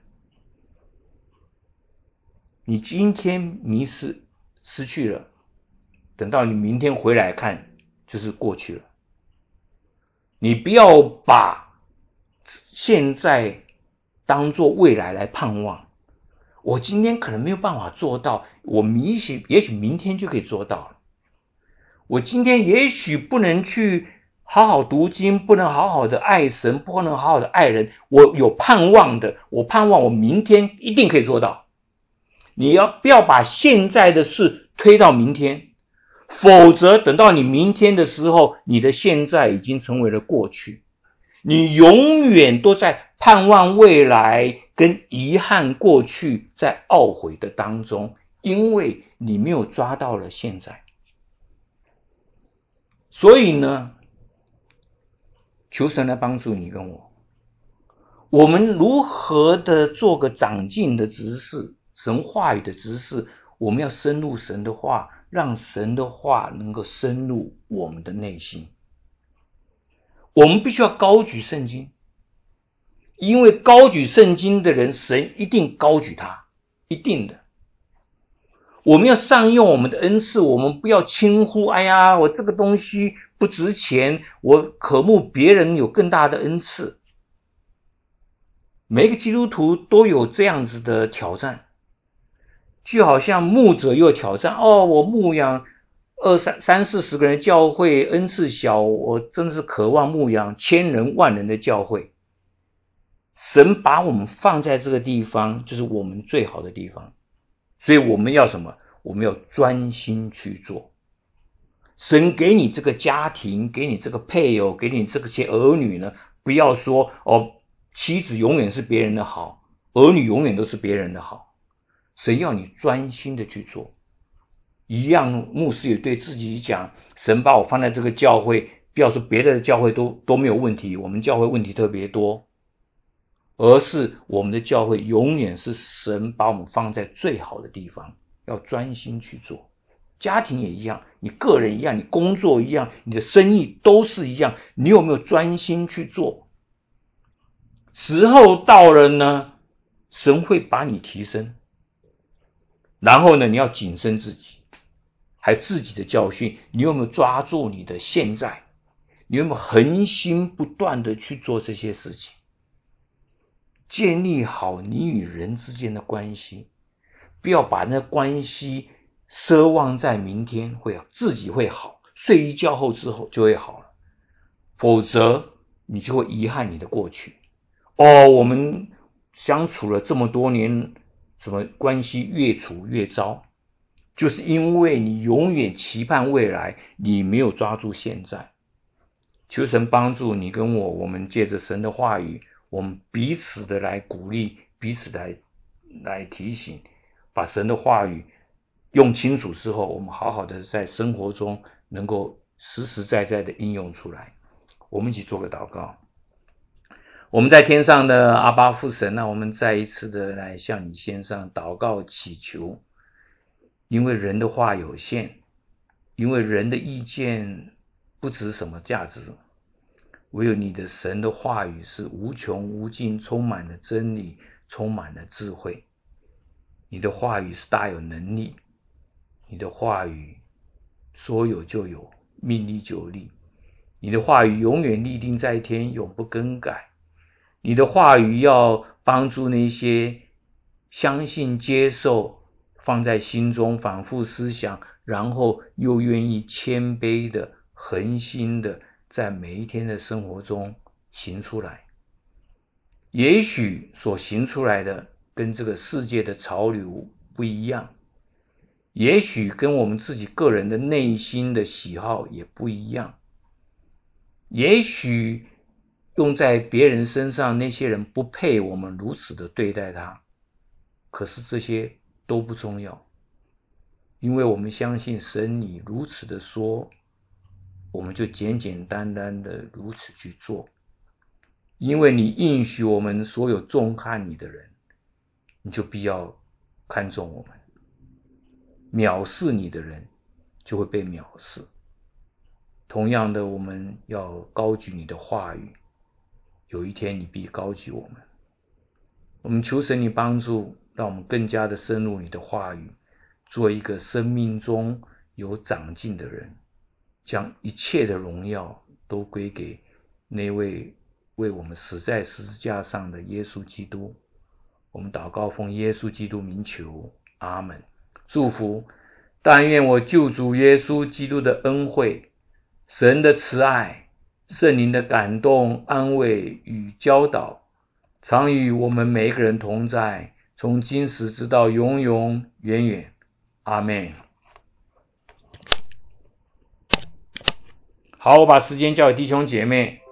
你今天迷失失去了，等到你明天回来看就是过去了。你不要把现在当作未来来盼望，我今天可能没有办法做到，也许明天就可以做到了。我今天也许不能去好好读经，不能好好的爱神，不能好好的爱人，我有盼望的，我盼望我明天一定可以做到。你不要把现在的事推到明天，否则等到你明天的时候，你的现在已经成为了过去，你永远都在盼望未来跟遗憾过去，在懊悔的当中，因为你没有抓到了现在。所以呢，求神来帮助你跟我们如何的做个长进的执事， 神话语的知识，我们要深入神的话，让神的话能够深入我们的内心。我们必须要高举圣经，因为高举圣经的人，神一定高举他，一定的。我们要善用我们的恩赐，我们不要轻忽，哎呀，我这个东西不值钱，我渴慕别人有更大的恩赐。每个基督徒都有这样子的挑战，就好像牧者又有挑战，我牧养30-40个人的教会，恩赐小，我真是渴望牧养1000人万人的教会。神把我们放在这个地方，就是我们最好的地方，所以我们要什么？我们要专心去做。神给你这个家庭，给你这个配偶，给你这些儿女呢，不要说妻子永远是别人的好，儿女永远都是别人的好。神要你专心的去做。一样，牧师也对自己讲，神把我放在这个教会，不要说别的教会都没有问题，我们教会问题特别多，而是我们的教会永远是神把我们放在最好的地方，要专心去做。家庭也一样，你个人一样，你工作一样，你的生意都是一样，你有没有专心去做？时候到了呢，神会把你提升，然后呢，你要谨慎自己，还有自己的教训，你有没有抓住你的现在？你有没有恒心不断的去做这些事情？建立好你与人之间的关系，不要把那关系奢望在明天自己会好，睡一觉后之后就会好了，否则你就会遗憾你的过去。我们相处了这么多年，怎么关系越处越糟？就是因为你永远期盼未来，你没有抓住现在。求神帮助你跟我们借着神的话语，我们彼此的来鼓励，彼此来提醒，把神的话语用清楚之后，我们好好的在生活中能够实实在在的应用出来。我们一起做个祷告。我们在天上的阿爸父神，那我们再一次的来向你献上祷告祈求。因为人的话有限，因为人的意见不值什么价值，唯有你的神的话语是无穷无尽，充满了真理，充满了智慧。你的话语是大有能力，你的话语说有就有，命立就立。你的话语永远立定在天，永不更改。你的话语要帮助那些相信接受放在心中反复思想，然后又愿意谦卑的恒心的在每一天的生活中行出来。也许所行出来的跟这个世界的潮流不一样，也许跟我们自己个人的内心的喜好也不一样，也许用在别人身上，那些人不配我们如此的对待他。可是这些都不重要，因为我们相信神你如此的说，我们就简简单单的如此去做。因为你应许我们所有重看你的人，你就必要看重我们。藐视你的人就会被藐视。同样的，我们要高举你的话语，有一天你必高举我们。我们求神你帮助，让我们更加的深入你的话语，做一个生命中有长进的人，将一切的荣耀都归给那位为我们死在十字架上的耶稣基督。我们祷告奉耶稣基督名求，阿们。祝福，但愿我救主耶稣基督的恩惠，神的慈爱，圣灵的感动、安慰与教导，常与我们每一个人同在，从今时直到永永远远。阿们。好，我把时间交给弟兄姐妹。